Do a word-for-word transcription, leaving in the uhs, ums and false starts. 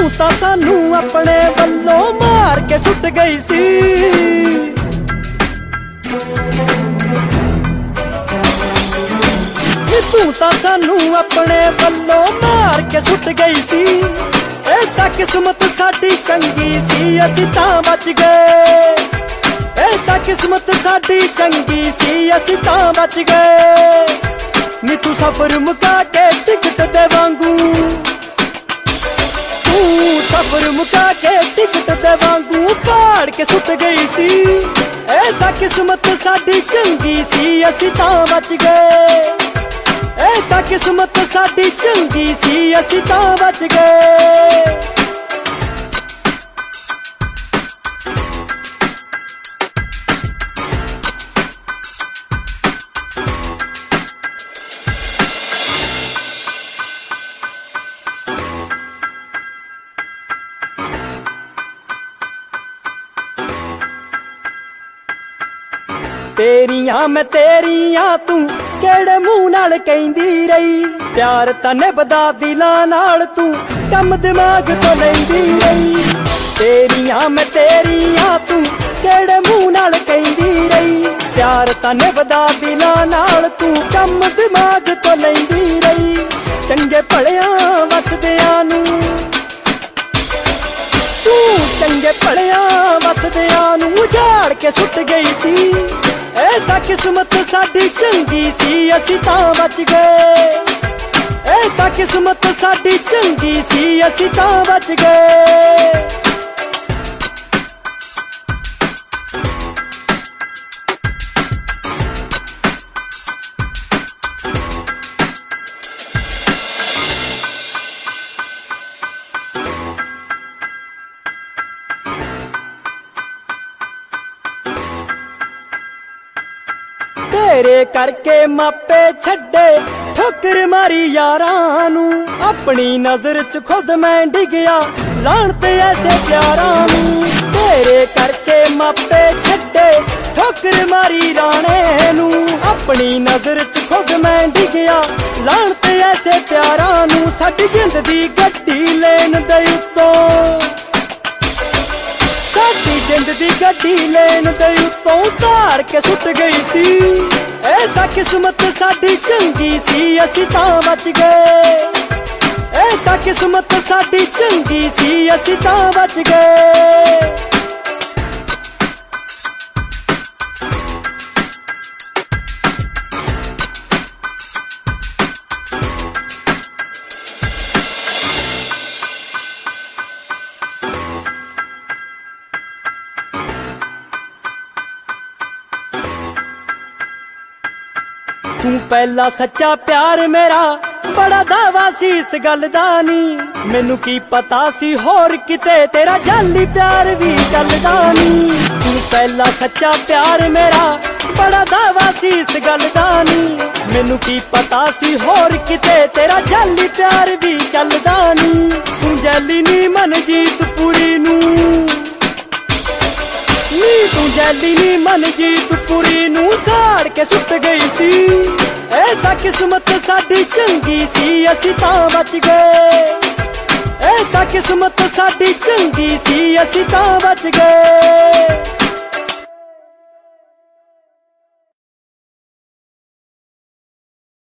ਤੂੰ ਤਾਂ ਸਾਨੂੰ ਆਪਣੇ ਵੱਲੋਂ ਮਾਰ ਕੇ ਸੁੱਟ ਗਈ ਸੀ। ਤੂੰ ਤਾਂ ਸਾਨੂੰ ਆਪਣੇ ਵੱਲੋਂ ਮਾਰ ਕੇ ਸੁੱਟ ਗਈ ਸੀ। ਇਹ ਤਾਂ ਕਿਸਮਤ ਸਾਡੀ ਚੰਗੀ ਸੀ, ਅਸੀਂ ਤਾਂ ਬਚ ਗਏ। ਇਹ ਤਾਂ ਕਿਸਮਤ ਸਾਡੀ ਚੰਗੀ ਸੀ, ਅਸੀਂ ਤਾਂ ਬਚ ਗਏ। ਨੀ ਤੂੰ ਸਫ਼ਰ ਮੁਕਾ ਕੇ ਟਿਕਟ ਦੇ ਵਾਂਗੂ, ਤੂੰ ਸਫ਼ਰ ਮੁਕਾ ਕੇ ਟਿਕਟ ਦੇ ਵਾਂਗੂ ਪਾੜ ਕੇ ਸੁੱਟ ਗਈ ਸੀ। ਇਹ ਤਾਂ ਕਿਸਮਤ ਸਾਡੀ ਚੰਗੀ ਸੀ, ਅਸੀਂ ਤਾਂ ਬਚ ਗਏ। ਇਹ ਤਾਂ ਕਿਸਮਤ ਸਾਡੀ ਚੰਗੀ ਸੀ, ਅਸੀਂ ਤਾਂ ਬਚ ਗਏ। ਤੇਰੀਆਂ ਮੈਂ ਤੇਰੀਆਂ ਤੂੰ ਕਿਹੜੇ ਮੂੰਹ ਨਾਲ ਕਹਿੰਦੀ ਰਹੀ। ਪਿਆਰ ਤਾਂ ਨਿਭਦਾ ਦਿਲਾਂ ਨਾਲ, ਤੂੰ ਕੰਮ ਦਿਮਾਗ ਤੋਂ ਲੈਂਦੀ ਰਹੀ। ਤੇਰੀਆਂ ਮੈਂ ਤੇਰੀਆਂ ਤੂੰ ਕਿਹੜੇ ਮੂੰਹ ਨਾਲ ਕਹਿੰਦੀ ਰਹੀ। ਪਿਆਰ ਤਾਂ ਨਿਭਦਾ ਦਿਲਾਂ ਨਾਲ, ਤੂੰ ਕੰਮ ਦਿਮਾਗ ਤੋਂ ਲੈਂਦੀ ਰਹੀ। ਚੰਗੇ ਭਲਿਆਂ ਵਸਦਿਆਂ ਨੂੰ ਤੂੰ ਚੰਗੇ ਭਲਿਆਂ ਵਸਦਿਆਂ ਨੂੰ ਉਜਾੜ ਕੇ ਸੁੱਟ ਗਈ ਸੀ। ਇਹ ਤਾਂ ਕਿਸਮਤ ਸਾਡੀ ਚੰਗੀ ਸੀ, ਅਸੀਂ ਤਾਂ ਬਚ ਗਏ। ਇਹ ਤਾਂ ਕਿਸਮਤ ਸਾਡੀ ਚੰਗੀ ਸੀ, ਅਸੀਂ ਤਾਂ ਬਚ ਗਏ। ਤੇਰੇ ਕਰਕੇ ਮਾਪੇ ਛੱਡੇ, ਠੋਕਰ ਮਾਰੀ ਯਾਰਾਂ ਨੂੰ। ਆਪਣੀ ਨਜ਼ਰ ਚ ਖੁਦ ਮੈਂ ਡਿੱਗਿਆ, ਲਾਹਨਤ ਐਸੇ ਪਿਆਰਾਂ ਨੂੰ। ਤੇਰੇ ਕਰਕੇ ਮਾਪੇ ਛੱਡੇ, ਠੋਕਰ ਮਾਰੀ ਰਾਣੇ ਨੂੰ। ਆਪਣੀ ਨਜ਼ਰ ਚ ਖੁਦ ਮੈਂ ਡਿੱਗਿਆ, ਲਾਹਨਤ ਐਸੇ ਪਿਆਰਾਂ ਨੂੰ। ਸਾਡੀ ਜਿੰਦ ਦੀ ਗੱਡੀ ਲੈਣ ਦੇ ਉੱਤੋਂ, ਸਾਡੀ ਜਿੰਦ ਦੀ ਗੱਡੀ ਲੈਣ ਦੇ ਉੱਤੋਂ ਉਤਾਰ ਕੇ ਸੁੱਟ ਗਈ ਸੀ। ਇਹ ਤਾਂ ਕਿਸਮਤ ਸਾਡੀ ਚੰਗੀ ਸੀ, ਅਸੀਂ ਤਾਂ ਬਚ ਗਏ। ਇਹ ਤਾਂ ਕਿਸਮਤ ਸਾਡੀ ਚੰਗੀ ਸੀ, ਅਸੀਂ ਤਾਂ ਬਚ ਗਏ। ਤੂੰ ਪਹਿਲਾ ਸੱਚਾ ਪਿਆਰ ਮੇਰਾ, ਬੜਾ ਦਾਵਾ ਸੀ ਇਸ ਗੱਲ ਦਾ ਨੀ। ਮੈਨੂੰ ਕੀ ਪਤਾ ਸੀ ਹੋਰ ਕਿਤੇ ਤੇਰਾ ਜਾਲੀ ਪਿਆਰ ਵੀ ਚੱਲਦਾ ਨੀ। ਤੂੰ ਪਹਿਲਾ ਸੱਚਾ ਪਿਆਰ ਮੇਰਾ, ਬੜਾ ਦਾਵਾ ਸੀ ਇਸ ਗੱਲ ਦਾ ਨੀ। ਮੈਨੂੰ ਕੀ ਪਤਾ ਸੀ ਹੋਰ ਕਿਤੇ ਤੇਰਾ ਜਾਲੀ ਪਿਆਰ ਵੀ ਚੱਲਦਾ ਨੀ। ਤੂੰ ਜੈਲੀ ਨੀ ਮਨਜੀਤ ਪੁਰੀ ਨੂੰ, ਨੀ ਤੂੰ ਜੈਲੀ ਨੀ ਮਨਜੀਤ ਪੁਰੀ ਨੂੰ ਸਾੜ ਕੇ ਸੁੱਟ ਗਈ ਸੀ। ਇਹ ਤਾਂ ਕਿਸਮਤ ਸਾਡੀ ਚੰਗੀ ਸੀ, ਅਸੀਂ ਤਾਂ ਬਚ ਗਏ। ਇਹ ਤਾਂ ਕਿਸਮਤ ਸਾਡੀ ਚੰਗੀ ਸੀ, ਅਸੀਂ ਤਾਂ ਬਚ ਗਏ।